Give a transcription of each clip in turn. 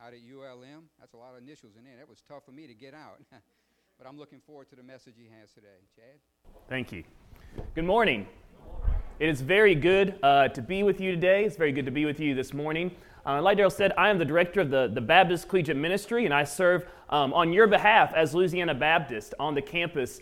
out at ULM. That's a lot of initials in there. That was tough for me to get out. But I'm looking forward to the message he has today. Chad? Thank you. Good morning. It is very good to be with you today. It's very good to be with you this morning. Like Daryl said, I am the director of the Baptist Collegiate Ministry, and I serve on your behalf as Louisiana Baptist on the campus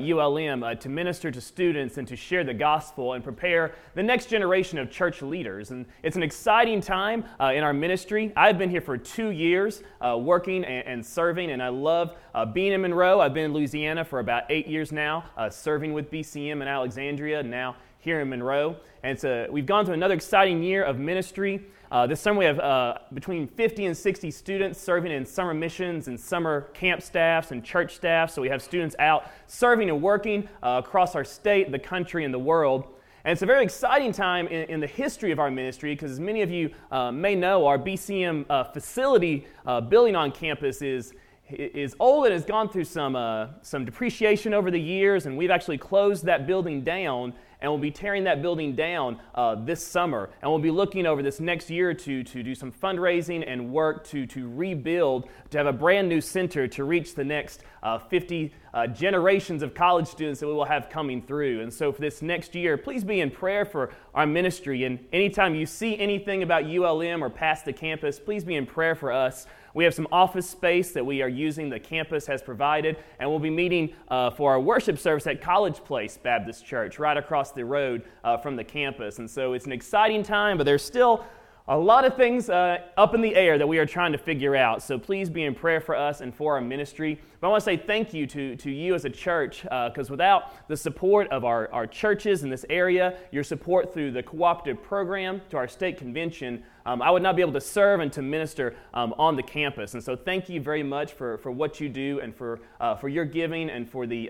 ULM to minister to students and to share the gospel and prepare the next generation of church leaders. And it's an exciting time in our ministry. I've been here for 2 years working and serving, and I love being in Monroe. I've been in Louisiana for about 8 years now, serving with BCM in Alexandria, and now here in Monroe. And we've gone through another exciting year of ministry. This summer we have between 50 and 60 students serving in summer missions and summer camp staffs and church staff. So we have students out serving and working across our state, the country, and the world. And it's a very exciting time in the history of our ministry because, as many of you may know, our BCM facility building on campus is old and has gone through some depreciation over the years, and we've actually closed that building down, and we'll be tearing that building down this summer. And we'll be looking over this next year or two to do some fundraising and work to rebuild, to have a brand new center to reach the next 50 generations of college students that we will have coming through. And so for this next year, please be in prayer for our ministry. And anytime you see anything about ULM or past the campus, please be in prayer for us. We have some office space that we are using, the campus has provided, and we'll be meeting for our worship service at College Place Baptist Church, right across the road from the campus. And so it's an exciting time, but there's still a lot of things up in the air that we are trying to figure out. So please be in prayer for us and for our ministry. But I want to say thank you to you as a church, because without the support of our churches in this area, your support through the cooperative program to our state convention, I would not be able to serve and to minister on the campus. And so thank you very much for what you do and for your giving and for the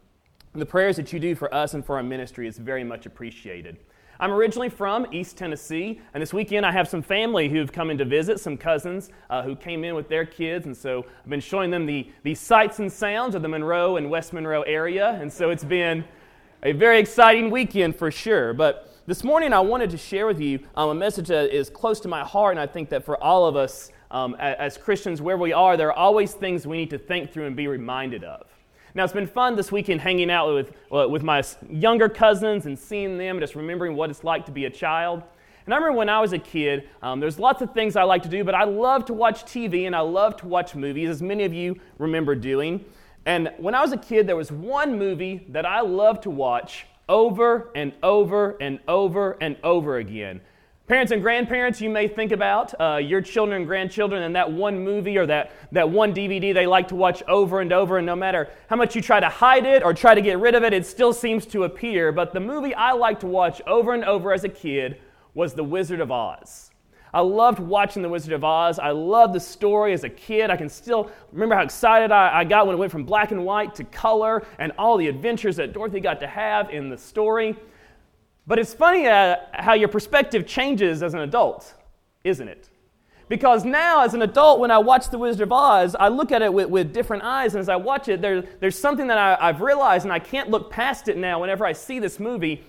prayers that you do for us and for our ministry. It's very much appreciated. I'm originally from East Tennessee, and this weekend I have some family who've come in to visit, some cousins who came in with their kids, and so I've been showing them the sights and sounds of the Monroe and West Monroe area, and so it's been a very exciting weekend for sure. But this morning I wanted to share with you a message that is close to my heart, and I think that for all of us as Christians, wherever we are, there are always things we need to think through and be reminded of. Now, it's been fun this weekend hanging out with my younger cousins and seeing them, just remembering what it's like to be a child. And I remember when I was a kid, there's lots of things I like to do, but I love to watch TV and I love to watch movies, as many of you remember doing. And when I was a kid, there was one movie that I loved to watch over and over and over and over again. Parents and grandparents, you may think about your children and grandchildren and that one movie or that one DVD they like to watch over and over, and no matter how much you try to hide it or try to get rid of it, it still seems to appear. But the movie I liked to watch over and over as a kid was The Wizard of Oz. I loved watching The Wizard of Oz. I loved the story as a kid. I can still remember how excited I got when it went from black and white to color and all the adventures that Dorothy got to have in the story. But it's funny how your perspective changes as an adult, isn't it? Because now, as an adult, when I watch The Wizard of Oz, I look at it with different eyes, and as I watch it, there's something that I've realized, and I can't look past it now whenever I see this movie,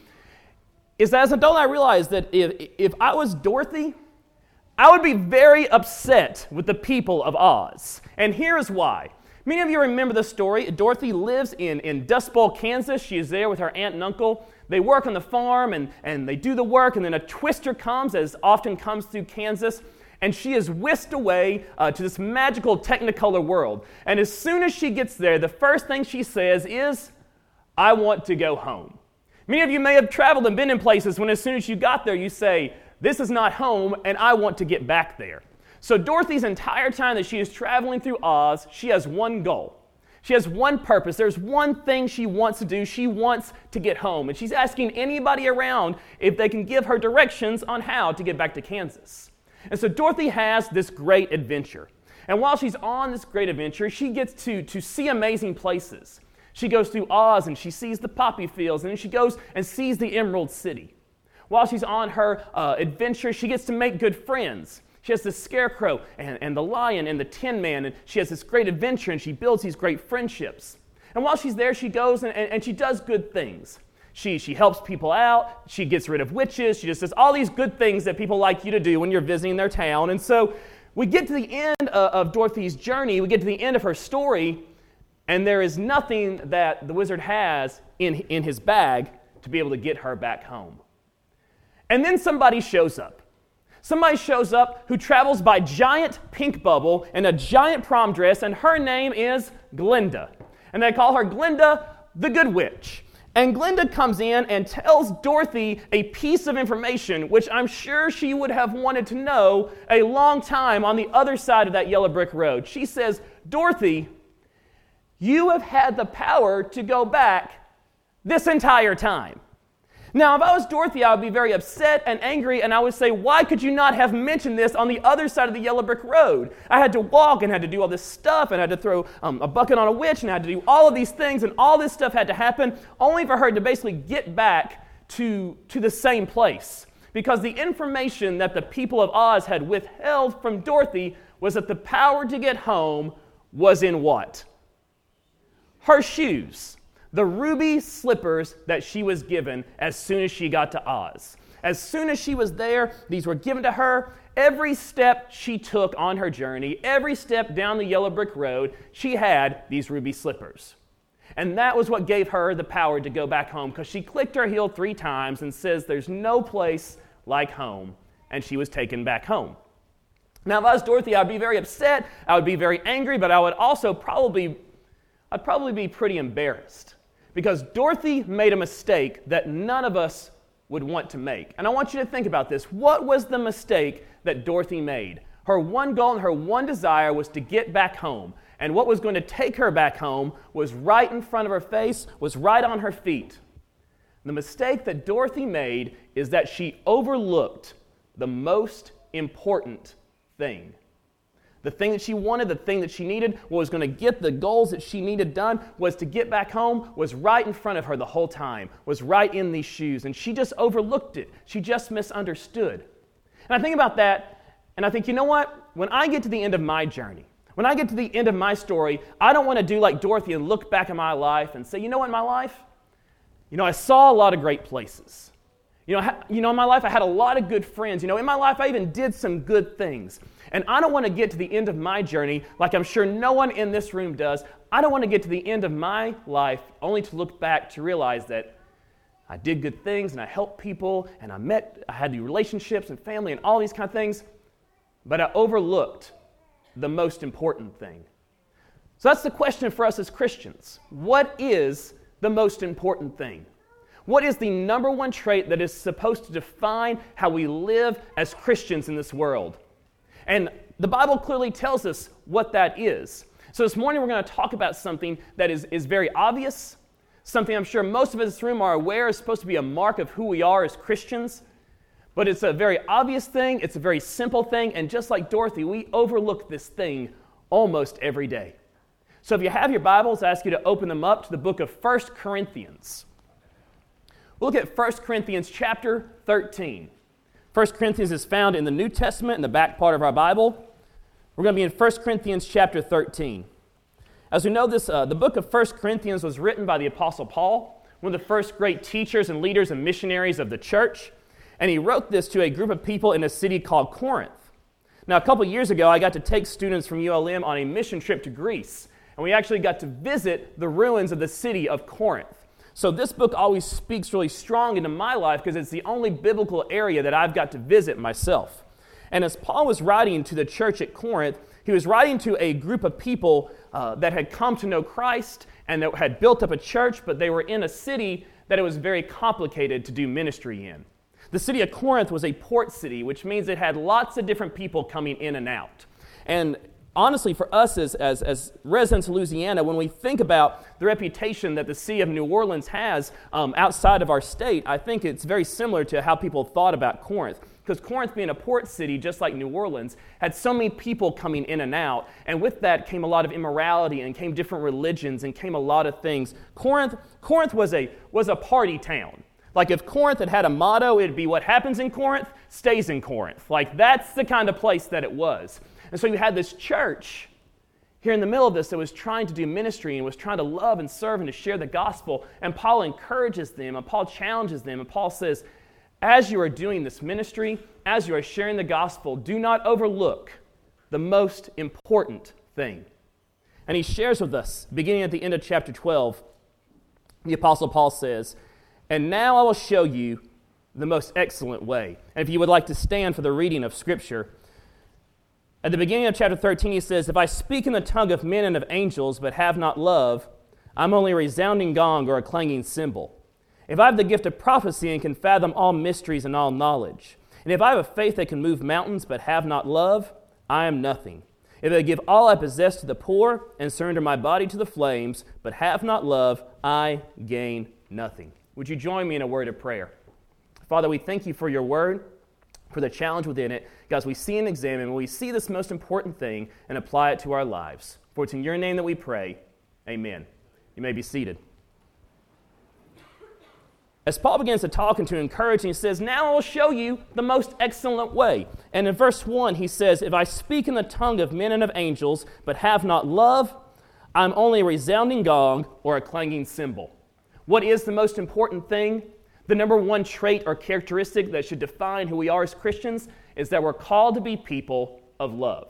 is that as an adult I realize that if I was Dorothy, I would be very upset with the people of Oz. And here is why. Many of you remember the story. Dorothy lives in Dust Bowl, Kansas. She is there with her aunt and uncle. They work on the farm and they do the work, and then a twister comes, as often comes through Kansas, and she is whisked away to this magical Technicolor world. And as soon as she gets there, the first thing she says is, "I want to go home." Many of you may have traveled and been in places when as soon as you got there, you say, "This is not home, and I want to get back there." So Dorothy's entire time that she is traveling through Oz, she has one goal. She has one purpose. There's one thing she wants to do. She wants to get home. And she's asking anybody around if they can give her directions on how to get back to Kansas. And so Dorothy has this great adventure. And while she's on this great adventure, she gets to see amazing places. She goes through Oz and she sees the poppy fields, and then she goes and sees the Emerald City. While she's on her adventure, she gets to make good friends. She has the Scarecrow and the Lion and the Tin Man, and she has this great adventure, and she builds these great friendships. And while she's there, she goes and she does good things. She helps people out. She gets rid of witches. She just does all these good things that people like you to do when you're visiting their town. And so we get to the end of Dorothy's journey, we get to the end of her story, and there is nothing that the wizard has in his bag to be able to get her back home. And then somebody shows up. Somebody shows up who travels by giant pink bubble in a giant prom dress, and her name is Glinda. And they call her Glinda the Good Witch. And Glinda comes in and tells Dorothy a piece of information which I'm sure she would have wanted to know a long time on the other side of that yellow brick road. She says, Dorothy, you have had the power to go back this entire time. Now, if I was Dorothy, I would be very upset and angry, and I would say, why could you not have mentioned this on the other side of the yellow brick road? I had to walk and had to do all this stuff, and I had to throw a bucket on a witch, and I had to do all of these things, and all this stuff had to happen only for her to basically get back to the same place. Because the information that the people of Oz had withheld from Dorothy was that the power to get home was in what? Her shoes. The ruby slippers that she was given as soon as she got to Oz. As soon as she was there, these were given to her. Every step she took on her journey, every step down the yellow brick road, she had these ruby slippers. And that was what gave her the power to go back home, because she clicked her heel 3 times and says, there's no place like home. And she was taken back home. Now, if I was Dorothy, I'd be very upset, I would be very angry, but I would also I'd probably be pretty embarrassed. Because Dorothy made a mistake that none of us would want to make. And I want you to think about this. What was the mistake that Dorothy made? Her one goal and her one desire was to get back home. And what was going to take her back home was right in front of her face, was right on her feet. The mistake that Dorothy made is that she overlooked the most important thing. The thing that she wanted, the thing that she needed, what was going to get the goals that she needed done, was to get back home, was right in front of her the whole time, was right in these shoes. And she just overlooked it. She just misunderstood. And I think about that, and I think, you know what? When I get to the end of my journey, when I get to the end of my story, I don't want to do like Dorothy and look back at my life and say, you know what, in my life? I saw a lot of great places. In my life, I had a lot of good friends. In my life, I even did some good things. And I don't want to get to the end of my journey like I'm sure no one in this room does. I don't want to get to the end of my life only to look back to realize that I did good things and I helped people and I had the relationships and family and all these kind of things, but I overlooked the most important thing. So that's the question for us as Christians. What is the most important thing? What is the number one trait that is supposed to define how we live as Christians in this world? And the Bible clearly tells us what that is. So this morning we're going to talk about something that is very obvious, something I'm sure most of us in this room are aware is supposed to be a mark of who we are as Christians. But it's a very obvious thing, it's a very simple thing, and just like Dorothy, we overlook this thing almost every day. So if you have your Bibles, I ask you to open them up to the book of 1 Corinthians. We'll look at 1 Corinthians chapter 13. 1 Corinthians is found in the New Testament in the back part of our Bible. We're going to be in 1 Corinthians chapter 13. As we know, the book of 1 Corinthians was written by the Apostle Paul, one of the first great teachers and leaders and missionaries of the church. And he wrote this to a group of people in a city called Corinth. Now, a couple years ago, I got to take students from ULM on a mission trip to Greece. And we actually got to visit the ruins of the city of Corinth. So this book always speaks really strong into my life because it's the only biblical area that I've got to visit myself. And as Paul was writing to the church at Corinth, he was writing to a group of people that had come to know Christ and that had built up a church, but they were in a city that it was very complicated to do ministry in. The city of Corinth was a port city, which means it had lots of different people coming in and out. And honestly, for us as residents of Louisiana, when we think about the reputation that the city of New Orleans has outside of our state, I think it's very similar to how people thought about Corinth. Because Corinth, being a port city, just like New Orleans, had so many people coming in and out, and with that came a lot of immorality, and came different religions, and came a lot of things. Corinth was a party town. Like if Corinth had a motto, it'd be what happens in Corinth stays in Corinth. Like that's the kind of place that it was. And so you had this church here in the middle of this that was trying to do ministry and was trying to love and serve and to share the gospel. And Paul encourages them and Paul challenges them. And Paul says, as you are doing this ministry, as you are sharing the gospel, do not overlook the most important thing. And he shares with us, beginning at the end of chapter 12, the Apostle Paul says, "And now I will show you the most excellent way." And if you would like to stand for the reading of Scripture, at the beginning of chapter 13 he says, "If I speak in the tongue of men and of angels, but have not love, I'm only a resounding gong or a clanging cymbal. If I have the gift of prophecy and can fathom all mysteries and all knowledge, and if I have a faith that can move mountains but have not love, I am nothing. If I give all I possess to the poor and surrender my body to the flames, but have not love, I gain nothing." Would you join me in a word of prayer? Father, we thank you for your word, for the challenge within it. God, we see and examine, we see this most important thing and apply it to our lives. For it's in your name that we pray. Amen. You may be seated. As Paul begins to talk and to encourage, he says, "Now I will show you the most excellent way." And in verse 1, he says, "If I speak in the tongue of men and of angels, but have not love, I'm only a resounding gong or a clanging cymbal." What is the most important thing? The number one trait or characteristic that should define who we are as Christians is that we're called to be people of love.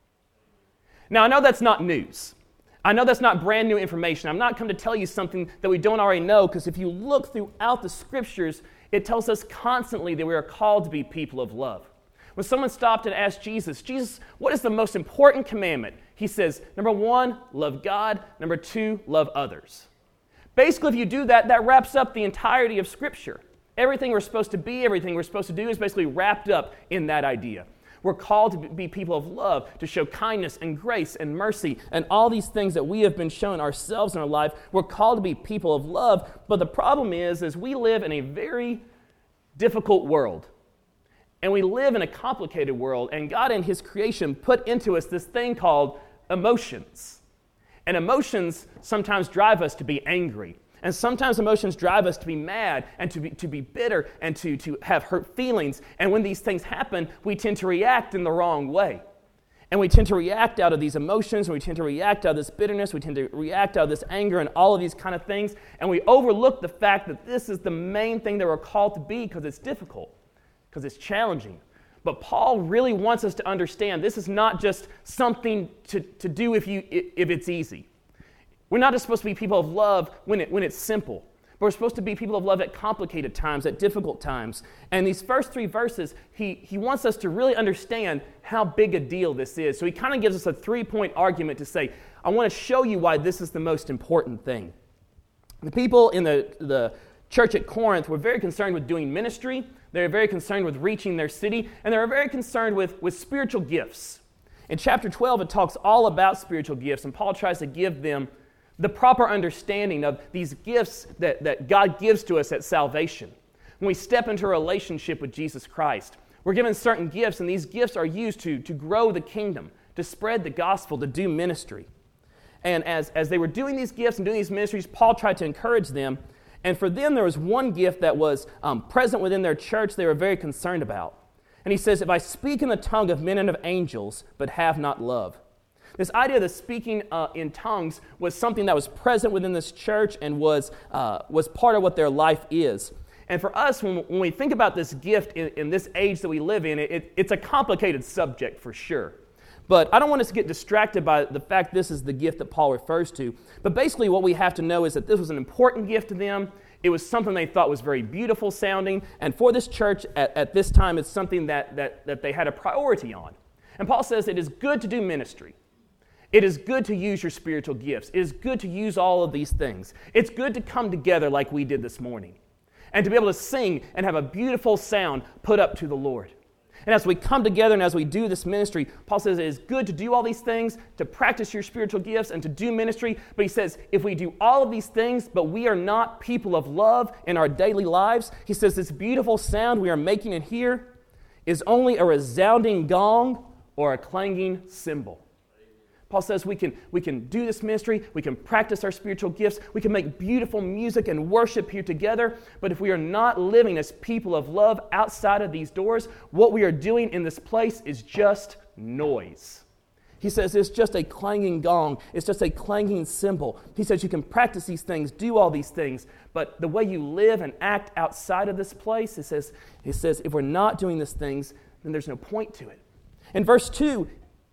Now, I know that's not news. I know that's not brand new information. I'm not come to tell you something that we don't already know, because if you look throughout the Scriptures, it tells us constantly that we are called to be people of love. When someone stopped and asked Jesus, "Jesus, what is the most important commandment?" He says, number 1, love God. Number 2, love others. Basically, if you do that, that wraps up the entirety of Scripture. Everything we're supposed to be, everything we're supposed to do is basically wrapped up in that idea. We're called to be people of love, to show kindness and grace and mercy and all these things that we have been shown ourselves in our life. We're called to be people of love, but the problem is we live in a very difficult world. And we live in a complicated world, and God in His creation put into us this thing called emotions. And emotions sometimes drive us to be angry. And sometimes emotions drive us to be mad and to be bitter and to have hurt feelings. And when these things happen, we tend to react in the wrong way. And we tend to react out of these emotions, and we tend to react out of this bitterness, we tend to react out of this anger and all of these kind of things. And we overlook the fact that this is the main thing that we're called to be, because it's difficult, because it's challenging. But Paul really wants us to understand this is not just something to do if it's easy. We're not just supposed to be people of love when it's simple. But we're supposed to be people of love at complicated times, at difficult times. And these first 3 verses, he wants us to really understand how big a deal this is. So he kind of gives us a 3-point argument to say, I want to show you why this is the most important thing. The people in the church at Corinth were very concerned with doing ministry. They were very concerned with reaching their city. And they were very concerned with spiritual gifts. In chapter 12, it talks all about spiritual gifts. And Paul tries to give them the proper understanding of these gifts that God gives to us at salvation. When we step into a relationship with Jesus Christ, we're given certain gifts, and these gifts are used to grow the kingdom, to spread the gospel, to do ministry. And as they were doing these gifts and doing these ministries, Paul tried to encourage them. And for them, there was one gift that was present within their church they were very concerned about. And he says, "If I speak in the tongue of men and of angels, but have not love." This idea of the speaking in tongues was something that was present within this church and was part of what their life is. And for us, when we think about this gift in this age that we live in, it's a complicated subject for sure. But I don't want us to get distracted by the fact this is the gift that Paul refers to. But basically what we have to know is that this was an important gift to them. It was something they thought was very beautiful sounding. And for this church at this time, it's something that they had a priority on. And Paul says it is good to do ministry. It is good to use your spiritual gifts. It is good to use all of these things. It's good to come together like we did this morning and to be able to sing and have a beautiful sound put up to the Lord. And as we come together and as we do this ministry, Paul says it is good to do all these things, to practice your spiritual gifts and to do ministry. But he says if we do all of these things, but we are not people of love in our daily lives, he says this beautiful sound we are making in here is only a resounding gong or a clanging cymbal. Paul says we can do this ministry, we can practice our spiritual gifts, we can make beautiful music and worship here together, but if we are not living as people of love outside of these doors, what we are doing in this place is just noise. He says it's just a clanging gong, it's just a clanging cymbal. He says you can practice these things, do all these things, but the way you live and act outside of this place, he says if we're not doing these things, then there's no point to it. In verse 2,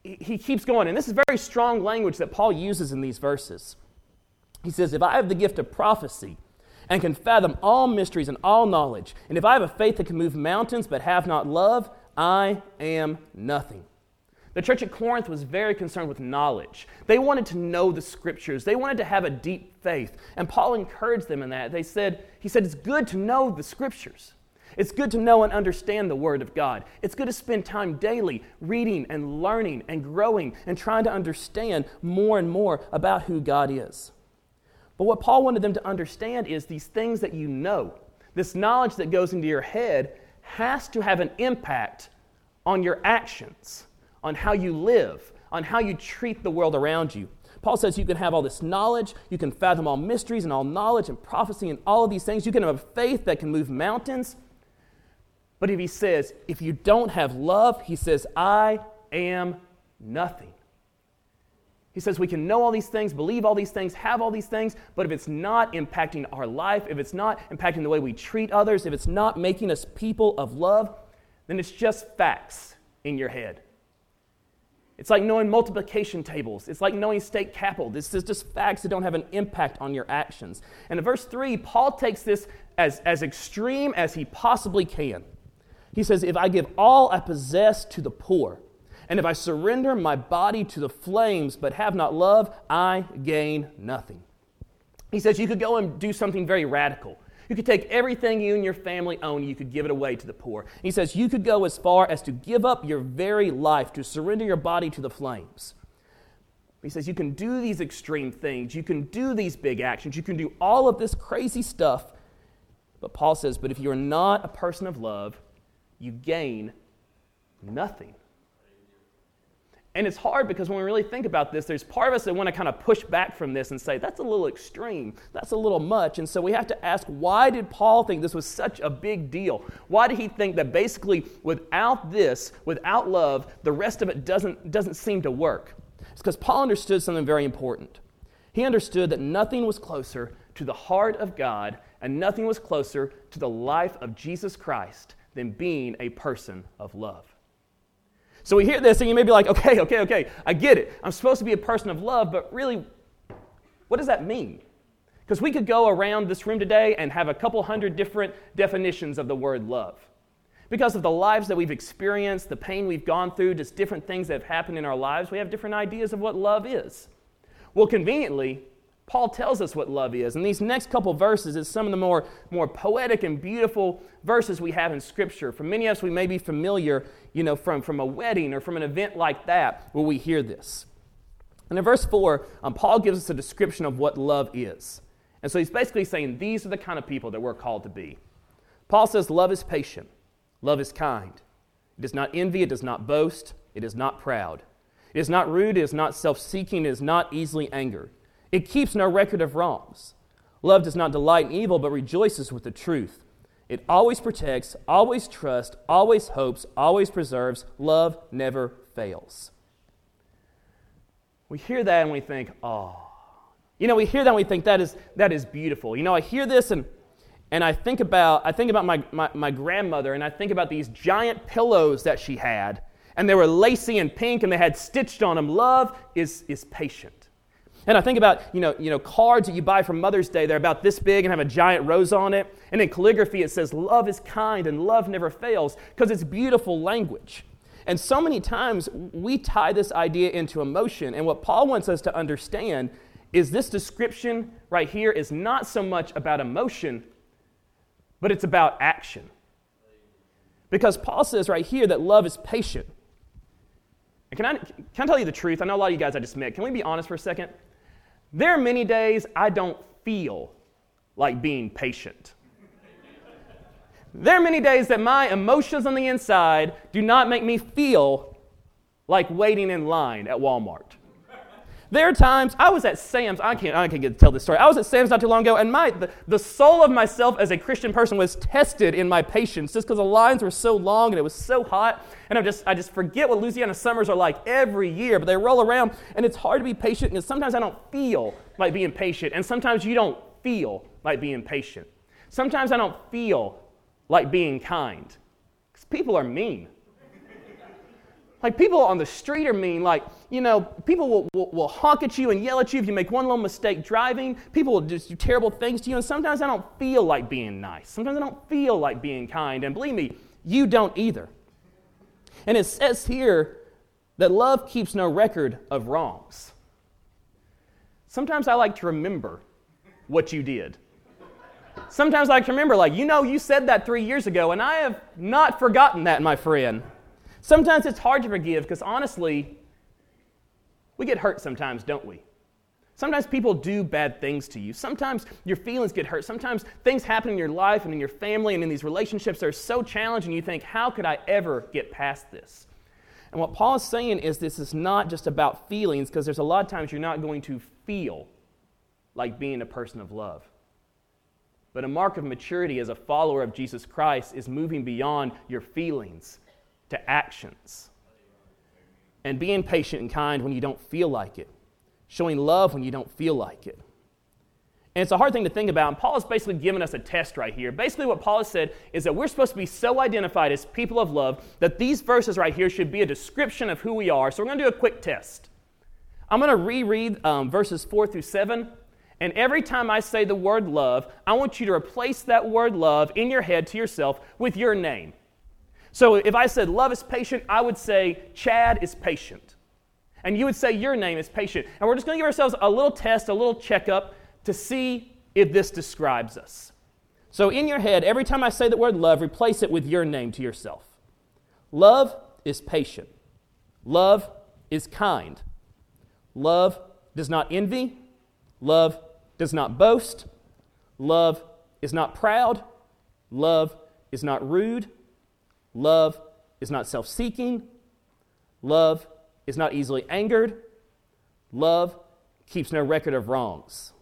he keeps going, and this is very strong language that Paul uses in these verses. He says, if I have the gift of prophecy and can fathom all mysteries and all knowledge, and if I have a faith that can move mountains but have not love, I am nothing. The church at Corinth was very concerned with knowledge. They wanted to know the Scriptures. They wanted to have a deep faith. And Paul encouraged them in that. He said, it's good to know the Scriptures. It's good to know and understand the Word of God. It's good to spend time daily reading and learning and growing and trying to understand more and more about who God is. But what Paul wanted them to understand is these things that you know, this knowledge that goes into your head has to have an impact on your actions, on how you live, on how you treat the world around you. Paul says you can have all this knowledge, you can fathom all mysteries and all knowledge and prophecy and all of these things. You can have a faith that can move mountains. But if he says, if you don't have love, he says, I am nothing. He says we can know all these things, believe all these things, have all these things, but if it's not impacting our life, if it's not impacting the way we treat others, if it's not making us people of love, then it's just facts in your head. It's like knowing multiplication tables. It's like knowing state capital. This is just facts that don't have an impact on your actions. And in verse 3, Paul takes this as extreme as he possibly can. He says, if I give all I possess to the poor, and if I surrender my body to the flames but have not love, I gain nothing. He says you could go and do something very radical. You could take everything you and your family own, you could give it away to the poor. He says you could go as far as to give up your very life, to surrender your body to the flames. He says you can do these extreme things, you can do these big actions, you can do all of this crazy stuff. But Paul says, but if you're not a person of love, you gain nothing. And it's hard because when we really think about this, there's part of us that want to kind of push back from this and say, that's a little extreme, that's a little much. And so we have to ask, why did Paul think this was such a big deal? Why did he think that basically without this, without love, the rest of it doesn't seem to work? It's because Paul understood something very important. He understood that nothing was closer to the heart of God and nothing was closer to the life of Jesus Christ than being a person of love. So we hear this and you may be like, okay, I get it. I'm supposed to be a person of love, but really, what does that mean? Because we could go around this room today and have a couple hundred different definitions of the word love. Because of the lives that we've experienced, the pain we've gone through, just different things that have happened in our lives, we have different ideas of what love is. Well, conveniently, Paul tells us what love is. And these next couple verses is some of the more poetic and beautiful verses we have in Scripture. For many of us, we may be familiar, from a wedding or from an event like that where we hear this. And in verse 4, Paul gives us a description of what love is. And so he's basically saying these are the kind of people that we're called to be. Paul says love is patient. Love is kind. It does not envy. It does not boast. It is not proud. It is not rude. It is not self-seeking. It is not easily angered. It keeps no record of wrongs. Love does not delight in evil, but rejoices with the truth. It always protects, always trusts, always hopes, always preserves. Love never fails. We hear that and we think, oh. We hear that and we think that is beautiful. I hear this and I think about my grandmother, and I think about these giant pillows that she had, and they were lacy and pink and they had stitched on them. Love is patient. And I think about, cards that you buy for Mother's Day. They're about this big and have a giant rose on it. And in calligraphy, it says, love is kind and love never fails, because it's beautiful language. And so many times, we tie this idea into emotion. And what Paul wants us to understand is this description right here is not so much about emotion, but it's about action. Because Paul says right here that love is patient. And can I tell you the truth? I know a lot of you guys I just met. Can we be honest for a second? There are many days I don't feel like being patient. There are many days that my emotions on the inside do not make me feel like waiting in line at Walmart. There are times, I was at Sam's, I can't get to tell this story. I was at Sam's not too long ago, and the soul of myself as a Christian person was tested in my patience just because the lines were so long and it was so hot. And I just forget what Louisiana summers are like every year, but they roll around, and it's hard to be patient, and sometimes I don't feel like being patient, and sometimes you don't feel like being patient. Sometimes I don't feel like being kind, because people are mean. Like, people on the street are mean. Like, people will honk at you and yell at you if you make one little mistake driving. People will just do terrible things to you, and sometimes I don't feel like being nice. Sometimes I don't feel like being kind, and believe me, you don't either. And it says here that love keeps no record of wrongs. Sometimes I like to remember what you did. Sometimes I like to remember, you said that 3 years ago, and I have not forgotten that, my friend. Sometimes it's hard to forgive because, honestly, we get hurt sometimes, don't we? Sometimes people do bad things to you. Sometimes your feelings get hurt. Sometimes things happen in your life and in your family and in these relationships that are so challenging you think, how could I ever get past this? And what Paul is saying is this is not just about feelings, because there's a lot of times you're not going to feel like being a person of love. But a mark of maturity as a follower of Jesus Christ is moving beyond your feelings to actions. And being patient and kind when you don't feel like it. Showing love when you don't feel like it. And it's a hard thing to think about, and Paul is basically giving us a test right here. Basically what Paul has said is that we're supposed to be so identified as people of love that these verses right here should be a description of who we are. So we're going to do a quick test. I'm going to reread verses 4 through 7, and every time I say the word love, I want you to replace that word love in your head to yourself with your name. So if I said love is patient, I would say Chad is patient. And you would say your name is patient. And we're just going to give ourselves a little test, a little checkup to see if this describes us. So in your head, every time I say the word love, replace it with your name to yourself. Love is patient. Love is kind. Love does not envy. Love does not boast. Love is not proud. Love is not rude. Love is not self-seeking. Love is not easily angered. Love keeps no record of wrongs.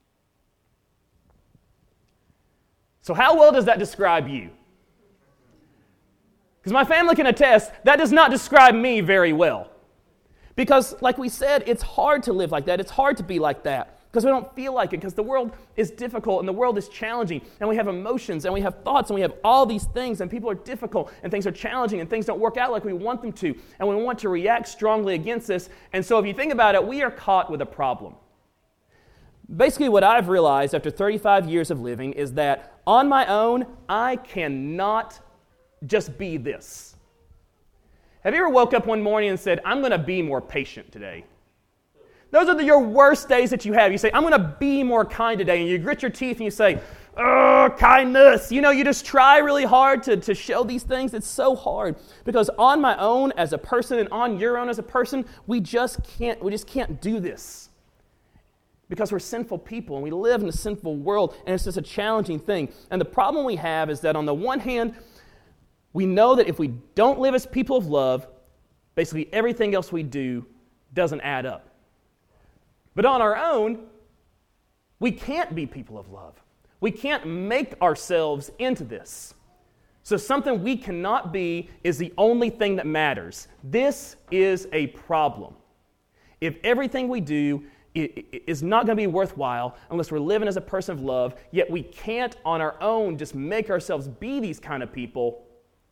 So how well does that describe you? Because my family can attest, that does not describe me very well. Because, like we said, it's hard to live like that. It's hard to be like that. Because we don't feel like it, because the world is difficult and the world is challenging, and we have emotions and we have thoughts and we have all these things, and people are difficult and things are challenging and things don't work out like we want them to, and we want to react strongly against this. And so if you think about it, we are caught with a problem. Basically what I've realized after 35 years of living is that on my own, I cannot just be this. Have you ever woke up one morning and said, I'm going to be more patient today? Those are your worst days that you have. You say, I'm going to be more kind today. And you grit your teeth and you say, kindness. You just try really hard to show these things. It's so hard. Because on my own as a person and on your own as a person, we just can't do this. Because we're sinful people and we live in a sinful world, and it's just a challenging thing. And the problem we have is that on the one hand, we know that if we don't live as people of love, basically everything else we do doesn't add up. But on our own, we can't be people of love. We can't make ourselves into this. So something we cannot be is the only thing that matters. This is a problem. If everything we do is not going to be worthwhile unless we're living as a person of love, yet we can't on our own just make ourselves be these kind of people,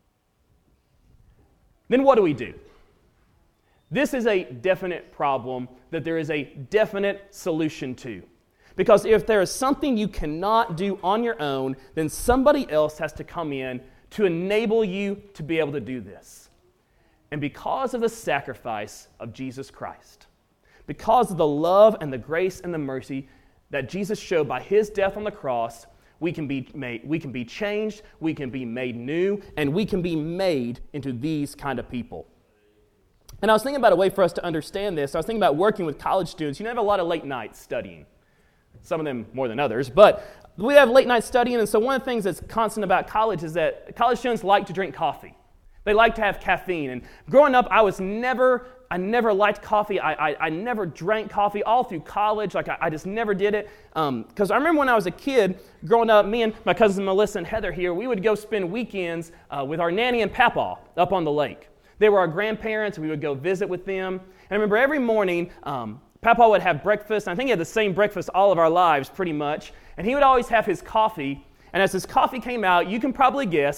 then what do? This is a definite problem that there is a definite solution to. Because if there is something you cannot do on your own, then somebody else has to come in to enable you to be able to do this. And because of the sacrifice of Jesus Christ, because of the love and the grace and the mercy that Jesus showed by his death on the cross, we can be changed, we can be made new, and we can be made into these kind of people. And I was thinking about a way for us to understand this. I was thinking about working with college students. You have a lot of late nights studying. Some of them more than others. But we have late night studying, and so one of the things that's constant about college is that college students like to drink coffee. They like to have caffeine. And growing up, I never liked coffee. I never drank coffee all through college. I just never did it. Because I remember when I was a kid, growing up, me and my cousins Melissa and Heather here, we would go spend weekends with our nanny and papa up on the lake. They were our grandparents, and we would go visit with them. And I remember every morning, Papa would have breakfast. I think he had the same breakfast all of our lives, pretty much. And he would always have his coffee. And as his coffee came out, you can probably guess,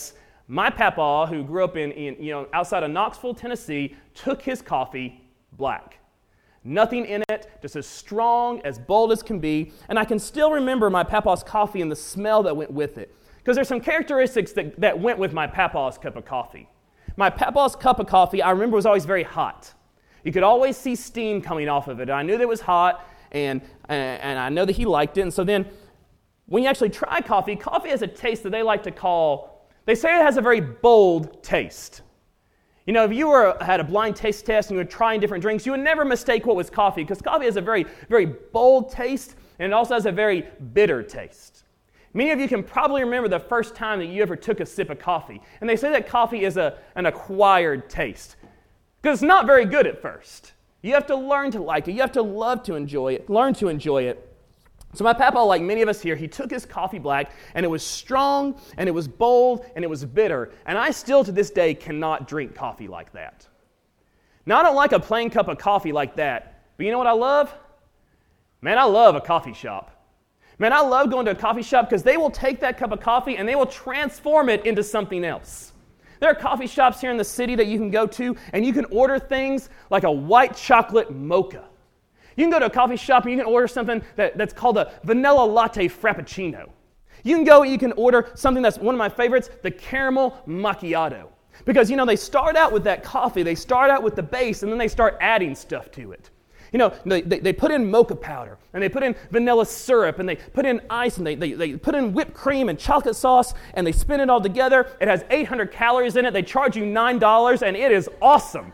my papa, who grew up in outside of Knoxville, Tennessee, took his coffee black. Nothing in it, just as strong, as bold as can be. And I can still remember my papa's coffee and the smell that went with it. Because there's some characteristics that went with my papa's cup of coffee. My papa's cup of coffee, I remember, was always very hot. You could always see steam coming off of it. And I knew that it was hot, and I know that he liked it. And so then, when you actually try coffee has a taste that they like to call, they say it has a very bold taste. You know, if you had a blind taste test and you were trying different drinks, you would never mistake what was coffee, because coffee has a very, very bold taste, and it also has a very bitter taste. Many of you can probably remember the first time that you ever took a sip of coffee. And they say that coffee is an acquired taste, because it's not very good at first. You have to learn to like it. You have to love to enjoy it, learn to enjoy it. So my papa, like many of us here, he took his coffee black, and it was strong, and it was bold, and it was bitter. And I still, to this day, cannot drink coffee like that. Now, I don't like a plain cup of coffee like that, but you know what I love? Man, I love a coffee shop. Man, I love going to a coffee shop because they will take that cup of coffee and they will transform it into something else. There are coffee shops here in the city that you can go to, and you can order things like a white chocolate mocha. You can go to a coffee shop and you can order something that's called a vanilla latte frappuccino. You can order something that's one of my favorites, the caramel macchiato. Because, they start out with that coffee, they start out with the base, and then they start adding stuff to it. They put in mocha powder, and they put in vanilla syrup, and they put in ice, and they put in whipped cream and chocolate sauce, and they spin it all together. It has 800 calories in it. They charge you $9, and it is awesome.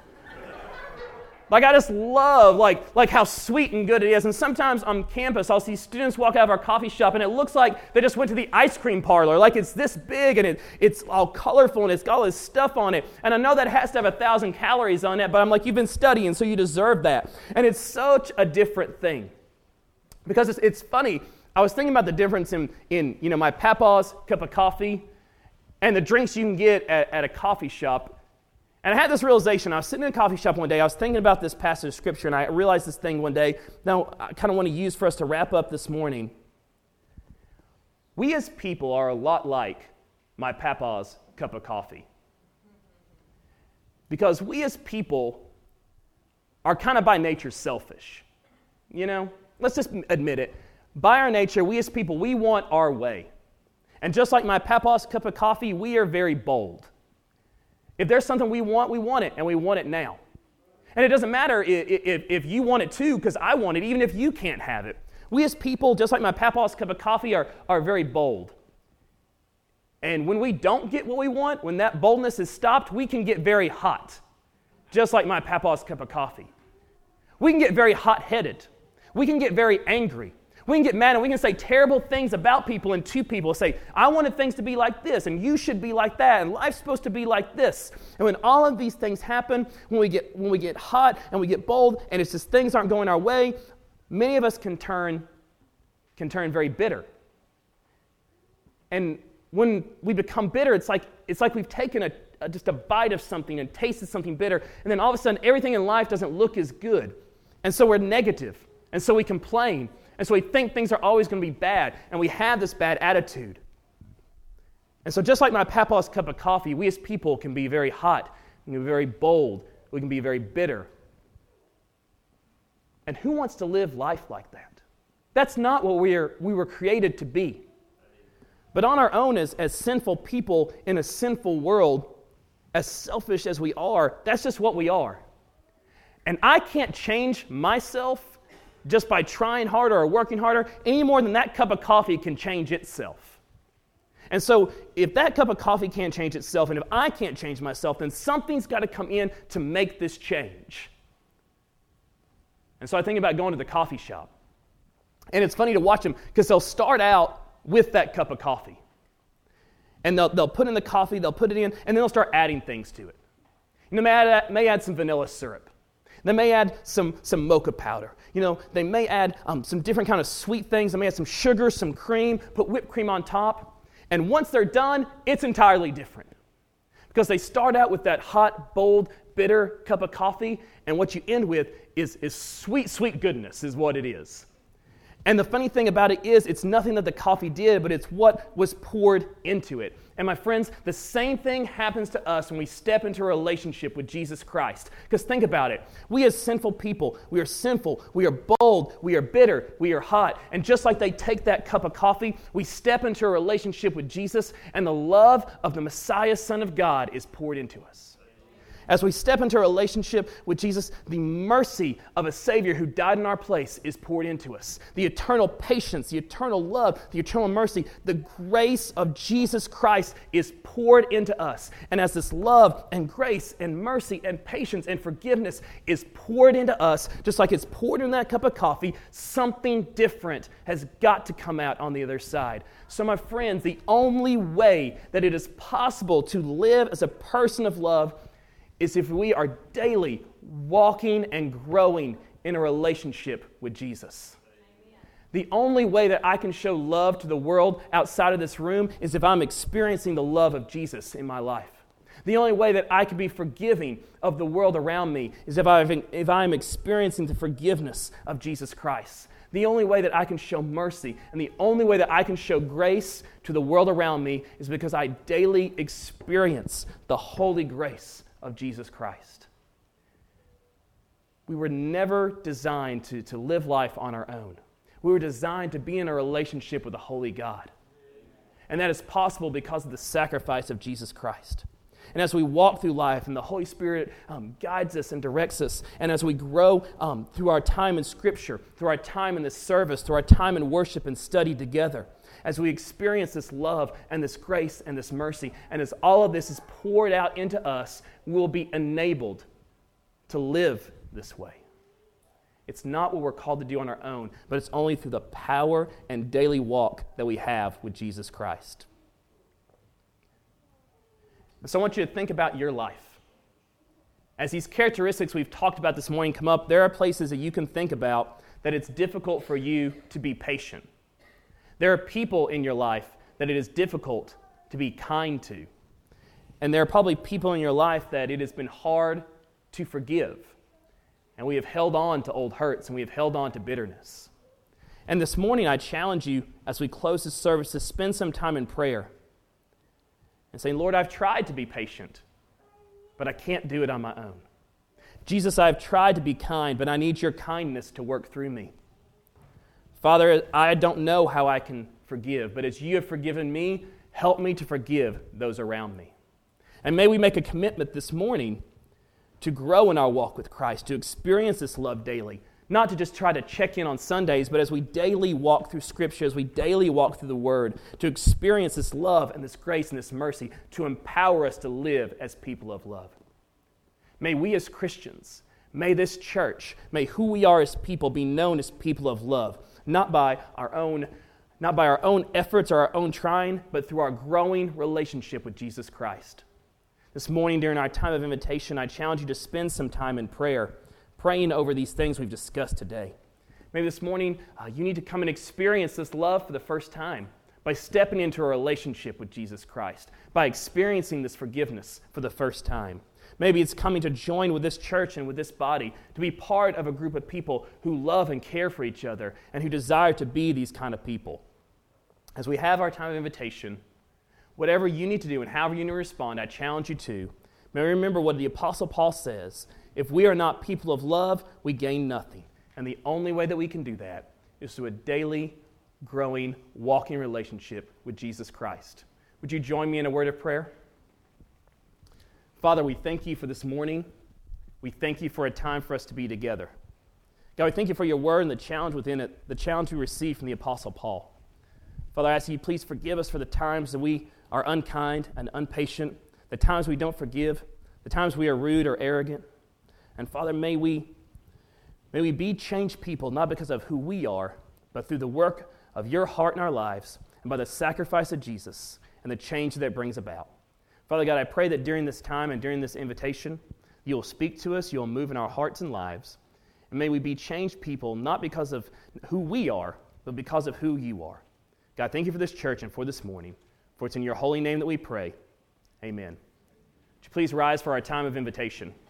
I just love how sweet and good it is. And sometimes on campus, I'll see students walk out of our coffee shop, and it looks like they just went to the ice cream parlor. It's this big, and it's all colorful, and it's got all this stuff on it. And I know that has to have 1,000 calories on it, but I'm like, you've been studying, so you deserve that. And it's such a different thing. Because it's funny. I was thinking about the difference in my papa's cup of coffee and the drinks you can get at a coffee shop. And I had this realization. I was sitting in a coffee shop one day. I was thinking about this passage of Scripture, and I realized this thing one day. Now, I kind of want to use for us to wrap up this morning. We as people are a lot like my papa's cup of coffee. Because we as people are kind of by nature selfish. Let's just admit it. By our nature, we as people, we want our way. And just like my papa's cup of coffee, we are very bold. If there's something we want it, and we want it now. And it doesn't matter if you want it too, because I want it, even if you can't have it. We as people, just like my papa's cup of coffee, are very bold. And when we don't get what we want, when that boldness is stopped, we can get very hot, just like my papa's cup of coffee. We can get very hot-headed. We can get very angry. We can get mad, and we can say terrible things about people and to people. Say, I wanted things to be like this, and you should be like that, and life's supposed to be like this. And when all of these things happen, when we get hot and we get bold, and it's just things aren't going our way, many of us can turn very bitter. And when we become bitter, it's like we've taken just a bite of something and tasted something bitter, and then all of a sudden everything in life doesn't look as good. And so we're negative, and so we complain. And so we think things are always going to be bad, and we have this bad attitude. And so just like my papa's cup of coffee, we as people can be very hot, we can be very bold, we can be very bitter. And who wants to live life like that? That's not what we were created to be. But on our own, as sinful people in a sinful world, as selfish as we are, that's just what we are. And I can't change myself just by trying harder or working harder, any more than that cup of coffee can change itself. And so if that cup of coffee can't change itself, and if I can't change myself, then something's got to come in to make this change. And so I think about going to the coffee shop. And it's funny to watch them, because they'll start out with that cup of coffee. And they'll put in the coffee, they'll put it in, and then they'll start adding things to it. They may add some vanilla syrup. They may add some mocha powder. They may add some different kind of sweet things. They may add some sugar, some cream, put whipped cream on top. And once they're done, it's entirely different. Because they start out with that hot, bold, bitter cup of coffee, and what you end with is sweet, sweet goodness is what it is. And the funny thing about it is, it's nothing that the coffee did, but it's what was poured into it. And my friends, the same thing happens to us when we step into a relationship with Jesus Christ. Because think about it. We as sinful people, we are sinful, we are bold, we are bitter, we are hot. And just like they take that cup of coffee, we step into a relationship with Jesus, and the love of the Messiah, Son of God, is poured into us. As we step into a relationship with Jesus, the mercy of a Savior who died in our place is poured into us. The eternal patience, the eternal love, the eternal mercy, the grace of Jesus Christ is poured into us. And as this love and grace and mercy and patience and forgiveness is poured into us, just like it's poured in that cup of coffee, something different has got to come out on the other side. So my friends, the only way that it is possible to live as a person of love is if we are daily walking and growing in a relationship with Jesus. Amen. The only way that I can show love to the world outside of this room is if I'm experiencing the love of Jesus in my life. The only way that I can be forgiving of the world around me is if I'm experiencing the forgiveness of Jesus Christ. The only way that I can show mercy and the only way that I can show grace to the world around me is because I daily experience the holy grace of Jesus Christ. We were never designed to live life on our own. We were designed to be in a relationship with a holy God. And that is possible because of the sacrifice of Jesus Christ. And as we walk through life and the Holy Spirit guides us and directs us, and as we grow through our time in Scripture, through our time in this service, through our time in worship and study together, as we experience this love and this grace and this mercy, and as all of this is poured out into us, we'll be enabled to live this way. It's not what we're called to do on our own, but it's only through the power and daily walk that we have with Jesus Christ. So I want you to think about your life. As these characteristics we've talked about this morning come up, there are places that you can think about that it's difficult for you to be patient. There are people in your life that it is difficult to be kind to. And there are probably people in your life that it has been hard to forgive. And we have held on to old hurts and we have held on to bitterness. And this morning I challenge you as we close this service to spend some time in prayer and saying, Lord, I've tried to be patient, but I can't do it on my own. Jesus, I've tried to be kind, but I need your kindness to work through me. Father, I don't know how I can forgive, but as you have forgiven me, help me to forgive those around me. And may we make a commitment this morning to grow in our walk with Christ, to experience this love daily, not to just try to check in on Sundays, but as we daily walk through Scripture, as we daily walk through the Word, to experience this love and this grace and this mercy, to empower us to live as people of love. May we as Christians, may this church, may who we are as people be known as people of love, not by our own efforts or our own trying, but through our growing relationship with Jesus Christ. This morning during our time of invitation, I challenge you to spend some time in prayer, praying over these things we've discussed today. Maybe this morning you need to come and experience this love for the first time by stepping into a relationship with Jesus Christ, by experiencing this forgiveness for the first time. Maybe it's coming to join with this church and with this body, to be part of a group of people who love and care for each other and who desire to be these kind of people. As we have our time of invitation, whatever you need to do and however you need to respond, I challenge you to. May we remember what the Apostle Paul says. If we are not people of love, we gain nothing. And the only way that we can do that is through a daily, growing, walking relationship with Jesus Christ. Would you join me in a word of prayer? Father, we thank you for this morning. We thank you for a time for us to be together. God, we thank you for your word and the challenge within it, the challenge we received from the Apostle Paul. Father, I ask you please forgive us for the times that we are unkind and impatient, the times we don't forgive, the times we are rude or arrogant. And Father, may we be changed people, not because of who we are, but through the work of your heart in our lives and by the sacrifice of Jesus and the change that it brings about. Father God, I pray that during this time and during this invitation, you'll speak to us, you'll move in our hearts and lives, and may we be changed people, not because of who we are, but because of who you are. God, thank you for this church and for this morning, for it's in your holy name that we pray. Amen. Would you please rise for our time of invitation?